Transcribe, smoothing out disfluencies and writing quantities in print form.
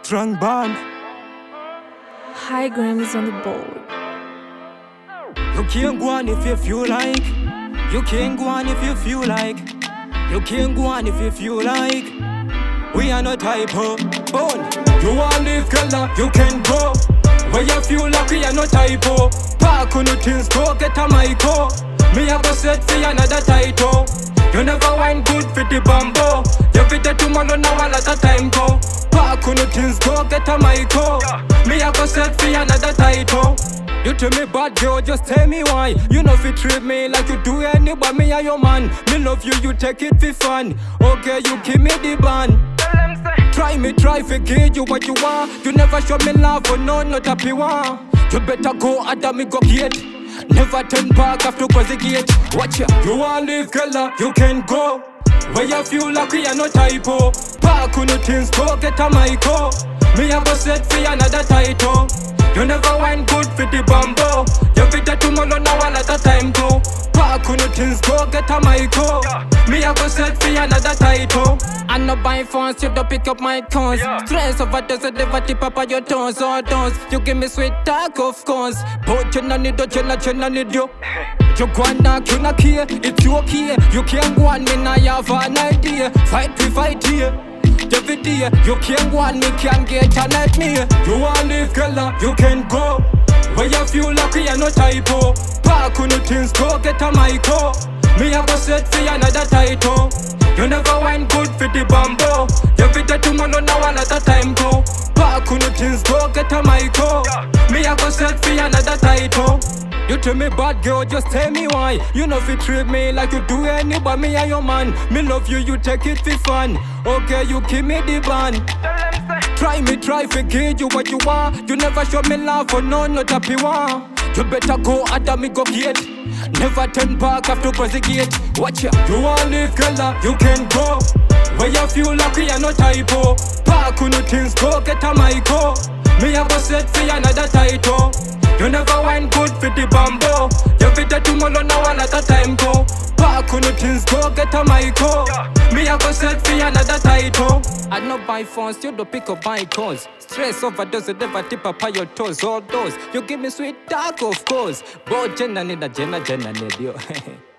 Strong band. High Gram is on the board. You can't go on if you feel like. You can't go on if you feel like. You can't go on if you feel like. We are not typo. Bone. You want live, girl, you can go. Where you feel like we are not typo. Park on the things, go get a mic-o. Me a go set for another title. You never wine good for the bamboo. You fit the tomorrow now a lot of time go. Park on the things, go get a mic-o. Me a go set for another title. You tell me bad girl, just tell me why. You know if you treat me like you do anybody, me and your man. Me love you, you take it for fun. Okay, you give me the band. Try me, try for give you what you want. You never show me love for no, not happy one. You better go under me go gate. Never turn back after cross the gate. Watch ya. You want live, girl, you can go. Where you feel like we are no typo. Park on the things, go get a mic-o. Me a go set for another title. You never wine good for the bamboo. You fit the tomorrow now a lot of time go. Park on the things, go get a mic-o. Me a go set for another title. I no buy phones, you don't pick up my calls. Stress overdose, I never tip up on your toes or toes. You give me sweet talk, of course. But you no need you need you. You go and knock, you not care. It's you okay. You can't go on me, now you have an idea. Fight, we fight here. Every day, you can't go on me, can't get on at me. You want live, girl, you can go. Where you feel like we are no typo. Park on the things, go get a mic-o. Me a go set for another title. You never wine good for the bamboo. You fit the tomorrow now a lot of time go. Park on the things, go get a mic-o. Me a go set for another title. You tell me bad girl, just tell me why. You know if you treat me like you do anybody, me and your man. Me love you, you take it for fun. Okay, you give me the band. Try me, try for give you what you want. You never show me love for no, not happy one. You better go under me go gate. Never turn back after cross the gate. Watch ya. You want live, girl, you can go. Where you feel like we are no typo. Park on the things, go get a mic-o. Me a go set for another title. You never wine good for the bamboo. You fit the tomorrow now a lot of time go. Park on the things, go get a mic-o. Me a go set for another title. I no buy phones, you don't pick up my calls. Stress overdose, you never tip up on your toes. All those, you give me sweet talk, of course. But Jenna need you.